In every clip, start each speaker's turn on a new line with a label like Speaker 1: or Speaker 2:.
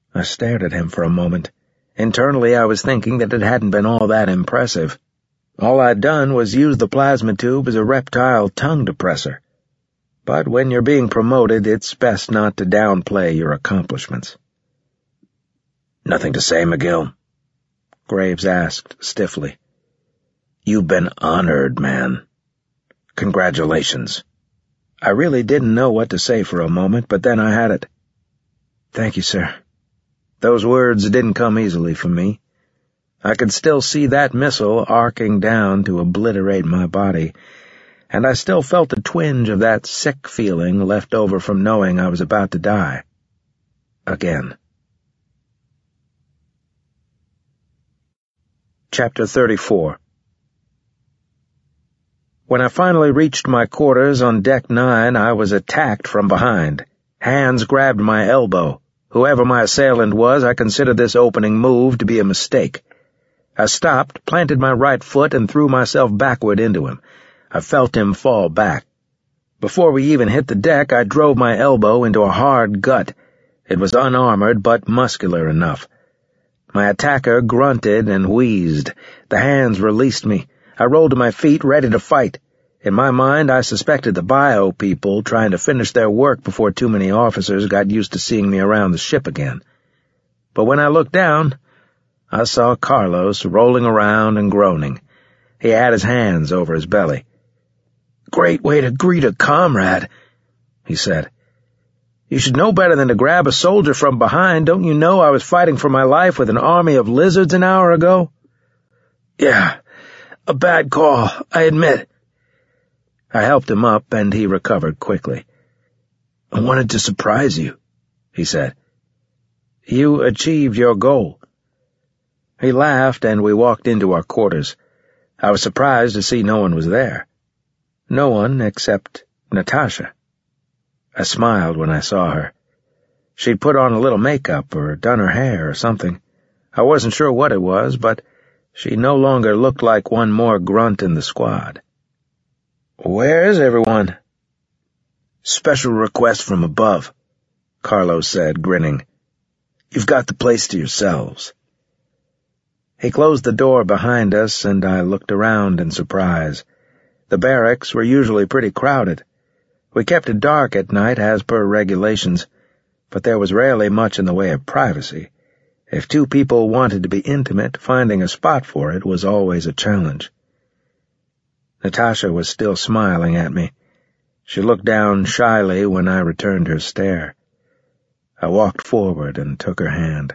Speaker 1: I stared at him for a moment. Internally, I was thinking that it hadn't been all that impressive. All I'd done was use the plasma tube as a reptile tongue depressor. But when you're being promoted, it's best not to downplay your accomplishments. "Nothing to say, McGill?" Graves asked stiffly. "You've been honored, man. Congratulations." I really didn't know what to say for a moment, but then I had it. "Thank you, sir." Those words didn't come easily for me. I could still see that missile arcing down to obliterate my body, and I still felt a twinge of that sick feeling left over from knowing I was about to die. Again. Chapter 34. When I finally reached my quarters on Deck 9, I was attacked from behind. Hands grabbed my elbow. Whoever my assailant was, I considered this opening move to be a mistake. I stopped, planted my right foot, and threw myself backward into him. I felt him fall back. Before we even hit the deck, I drove my elbow into a hard gut. It was unarmored, but muscular enough. My attacker grunted and wheezed. The hands released me. I rolled to my feet, ready to fight. In my mind, I suspected the bio people trying to finish their work before too many officers got used to seeing me around the ship again. But when I looked down, I saw Carlos rolling around and groaning. He had his hands over his belly. "Great way to greet a comrade," he said. "You should know better than to grab a soldier from behind. Don't you know I was fighting for my life with an army of lizards an hour ago?" "Yeah, a bad call, I admit." I helped him up, and he recovered quickly. "I wanted to surprise you," he said. "You achieved your goal." He laughed, and we walked into our quarters. I was surprised to see no one was there. No one except Natasha. I smiled when I saw her. She'd put on a little makeup or done her hair or something. I wasn't sure what it was, but she no longer looked like one more grunt in the squad. "Where is everyone?" "Special request from above," Carlos said, grinning. "You've got the place to yourselves." He closed the door behind us, and I looked around in surprise. The barracks were usually pretty crowded. We kept it dark at night as per regulations, but there was rarely much in the way of privacy. If two people wanted to be intimate, finding a spot for it was always a challenge. Natasha was still smiling at me. She looked down shyly when I returned her stare. I walked forward and took her hand.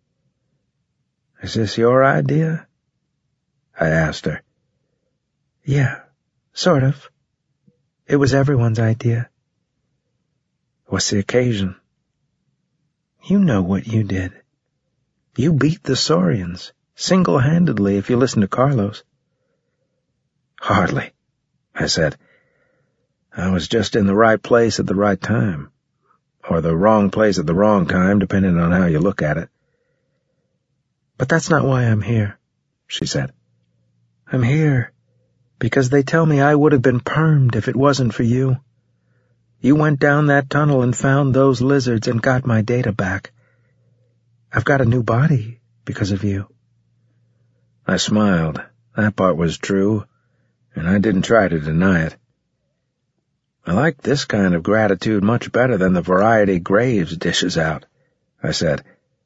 Speaker 1: "Is this your idea?" I asked her. "Yeah, sort of. It was everyone's idea." "What's the occasion?" "You know what you did. You beat the Saurians, single-handedly if you listen to Carlos." "Hardly," I said. "I was just in the right place at the right time. Or the wrong place at the wrong time, depending on how you look at it." "But that's not why I'm here," she said. "I'm here because they tell me I would have been permed if it wasn't for you. You went down that tunnel and found those lizards and got my data back. I've got a new body because of you." I smiled. That part was true, and I didn't try to deny it. "I like this kind of gratitude much better than the variety Graves dishes out," I said.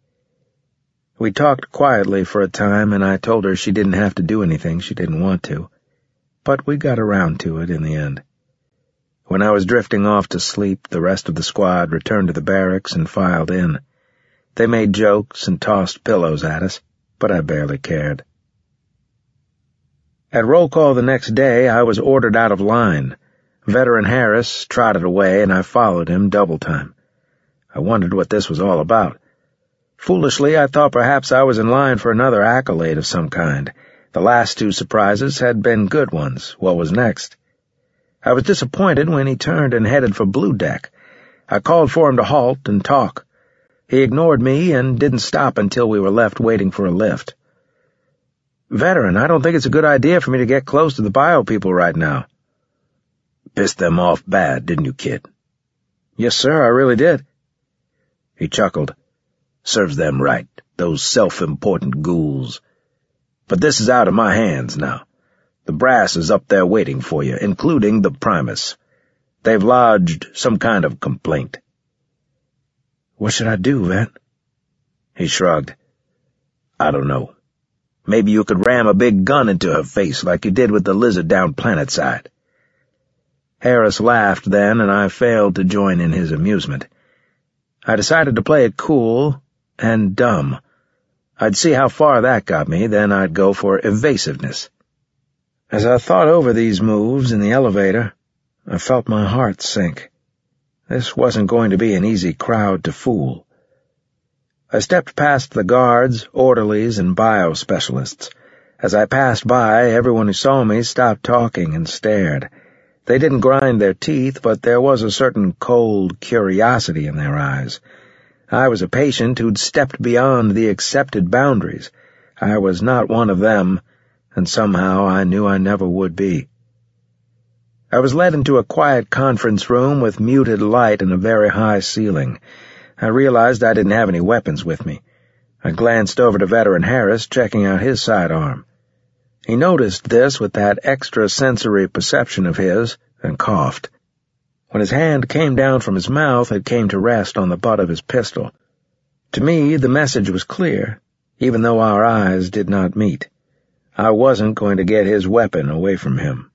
Speaker 1: We talked quietly for a time, and I told her she didn't have to do anything she didn't want to. But we got around to it in the end. When I was drifting off to sleep, the rest of the squad returned to the barracks and filed in. They made jokes and tossed pillows at us, but I barely cared. At roll call the next day, I was ordered out of line. Veteran Harris trotted away, and I followed him double time. I wondered what this was all about. Foolishly, I thought perhaps I was in line for another accolade of some kind. The last two surprises had been good ones. What was next? I was disappointed when he turned and headed for Blue Deck. I called for him to halt and talk. He ignored me and didn't stop until we were left waiting for a lift. "Veteran, I don't think it's a good idea for me to get close to the bio people right now." "Pissed them off bad, didn't you, kid?" "Yes, sir, I really did." He chuckled. Serves them right, those self-important ghouls. But this is out of my hands now. The brass is up there waiting for you, including the Primus. They've lodged some kind of complaint."
Speaker 2: "What should I do, Vet?"
Speaker 1: He shrugged. "I don't know. Maybe you could ram a big gun into her face like you did with the lizard down Planetside." Harris laughed then, and I failed to join in his amusement. I decided to play it cool and dumb. I'd see how far that got me, then I'd go for evasiveness. As I thought over these moves in the elevator, I felt my heart sink. This wasn't going to be an easy crowd to fool. I stepped past the guards, orderlies, and bio-specialists. As I passed by, everyone who saw me stopped talking and stared. They didn't grind their teeth, but there was a certain cold curiosity in their eyes. I was a patient who'd stepped beyond the accepted boundaries. I was not one of them, and somehow I knew I never would be. I was led into a quiet conference room with muted light and a very high ceiling. I realized I didn't have any weapons with me. I glanced over to Veteran Harris, checking out his sidearm. He noticed this with that extrasensory perception of his and coughed. When his hand came down from his mouth, it came to rest on the butt of his pistol. To me, the message was clear, even though our eyes did not meet. I wasn't going to get his weapon away from him.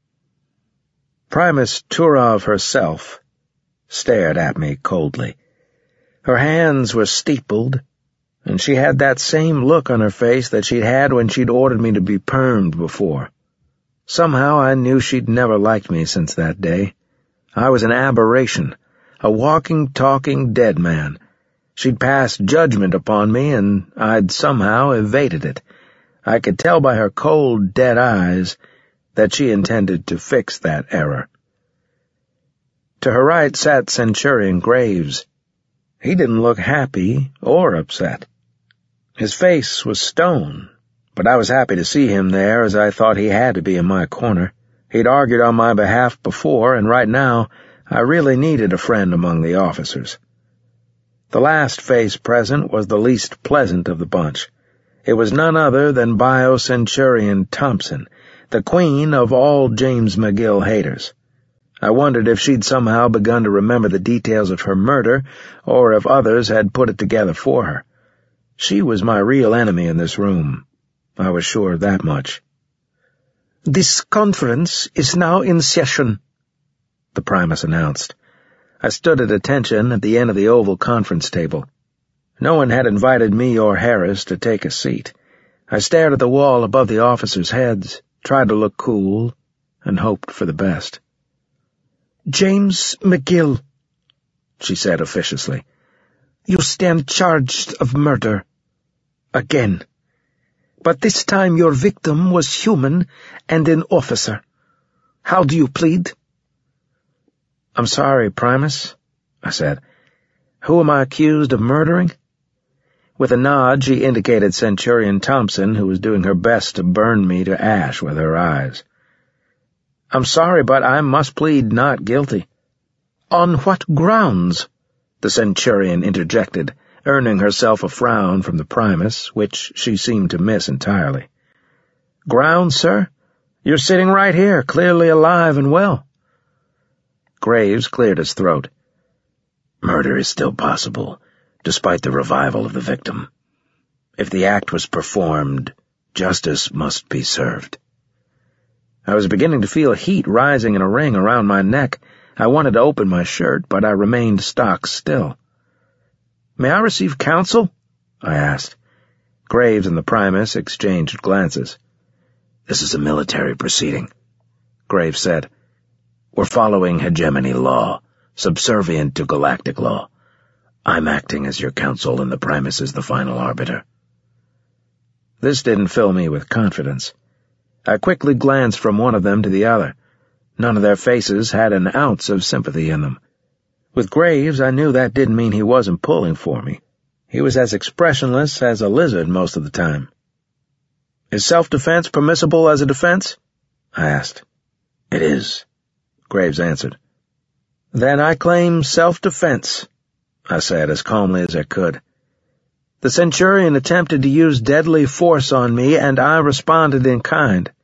Speaker 1: Primus Turov herself stared at me coldly. Her hands were steepled, and she had that same look on her face that she'd had when she'd ordered me to be permed before. Somehow I knew she'd never liked me since that day. I was an aberration, a walking, talking dead man. She'd passed judgment upon me, and I'd somehow evaded it. I could tell by her cold, dead eyes that she intended to fix that error. To her right sat Centurion Graves. He didn't look happy or upset. His face was stone, but I was happy to see him there, as I thought he had to be in my corner. He'd argued on my behalf before, and right now I really needed a friend among the officers. The last face present was the least pleasant of the bunch. It was none other than Bio-Centurion Thompson, the queen of all James McGill haters. I wondered if she'd somehow begun to remember the details of her murder, or if others had put it together for her. She was my real enemy in this room. I was sure of that much.
Speaker 2: "This conference is now in session," the Primus announced.
Speaker 1: I stood at attention at the end of the oval conference table. No one had invited me or Harris to take a seat. I stared at the wall above the officers' heads, tried to look cool, and hoped for the best.
Speaker 2: "James McGill,"
Speaker 1: she said officiously.
Speaker 2: "You stand charged of murder. Again. But this time your victim was human and an officer. How do you plead?"
Speaker 1: "I'm sorry, Primus," I said. "Who am I accused of murdering?" With a nod, she indicated Centurion Thompson, who was doing her best to burn me to ash with her eyes. "I'm sorry, but I must plead not guilty."
Speaker 2: "On what grounds?"
Speaker 1: the Centurion interjected, earning herself a frown from the Primus, which she seemed to miss entirely. "Grounds, sir? You're sitting right here, clearly alive and well." Graves cleared his throat. "Murder is still possible, despite the revival of the victim. If the act was performed, justice must be served." I was beginning to feel heat rising in a ring around my neck. I wanted to open my shirt, but I remained stock still. "May I receive counsel?" I asked. Graves and the Primus exchanged glances. "This is a military proceeding," Graves said. "We're following hegemony law, subservient to galactic law. I'm acting as your counsel, and the Primus is the final arbiter." This didn't fill me with confidence. I quickly glanced from one of them to the other. None of their faces had an ounce of sympathy in them. With Graves, I knew that didn't mean he wasn't pulling for me. He was as expressionless as a lizard most of the time. "Is self-defense permissible as a defense?" I asked. "It is," Graves answered. "Then I claim self-defense," I said as calmly as I could. The Centurion attempted to use deadly force on me, and I responded in kind.